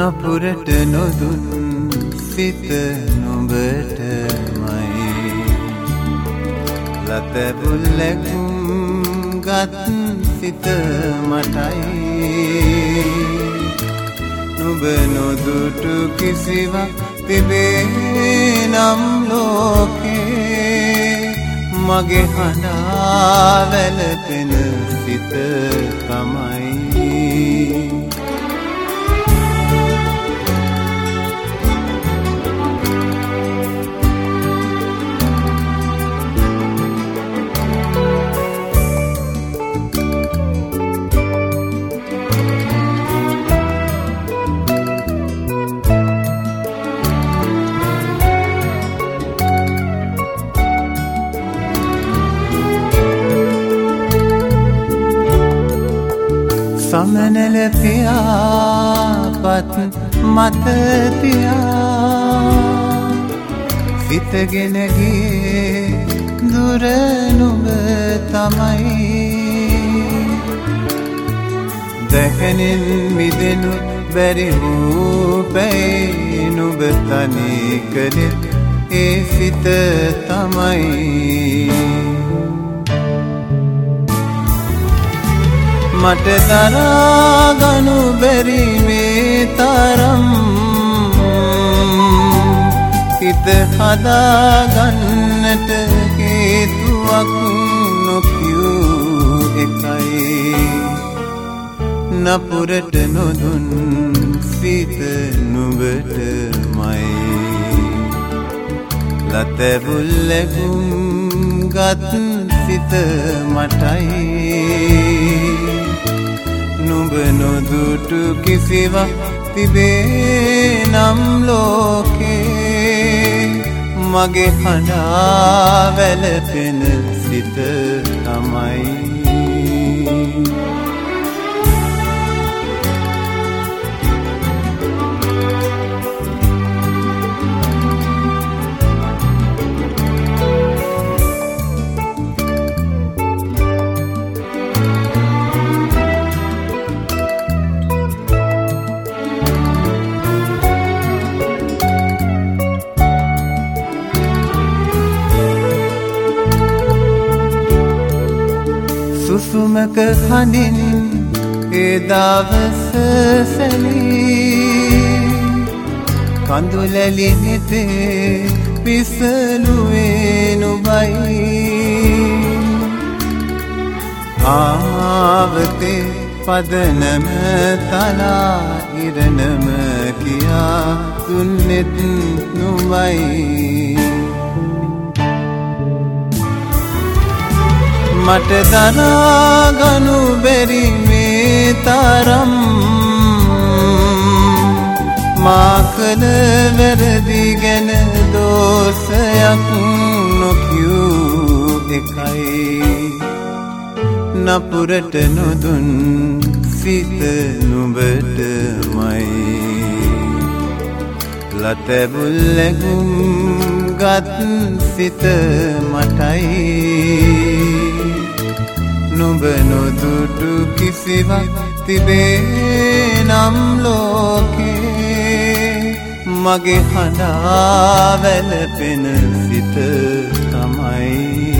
නපුරට නොදුන් සිත නුඹටමයි ලතැබුල්ලැකුම් ගත් සිත මටයි නුඹ නොදුටු කිසිවක් තිබේ නම් ලෝකේ මගේ හඬා වැළපෙන සිත තමයි සමනල පියාපත් මත තියා සිතගෙන ගියේ දුර නුඹ තමයි දැකෙනින් මිදෙනු බැරි වූ පැයි නුඹ තනි කළේ ඒ සිත තමයි මට දරාගනු බැරි මේ තරම් හිත හදාගන්නට හේතුවක් නොකියූ එකයි නපුරට නොදුන් සිත නුඹටමයි ලතැබුල්ලැකුම් ගත් සිත මටයි නුඹ නොදුටු කිසිවක් තිබේ නම් ලෝකේ මගේ හඬා වැළපෙන සිත තමයි සුසුමක හඬින් ඒ දවස සැලී කඳුලැලි නෙතේ පිසලුවේ නුඹයි ආවතේ පදනම තලා ඉරණම කියා දුන්නෙත් නුඹයි මට දරාගනු බැරි මේ තරම් මා කළ වැරදි ගැන දෝෂයක් නොකියූ එකයි නපුරට නොදුන් සිත නුඹටමයි ලතැබුල්ලැකුම් ගත් සිත මටයි නුඹ නොදුටු කිසිවක් තිබේ නම් ලෝකේ මගේ හඬා වැළපෙන සිත තමයි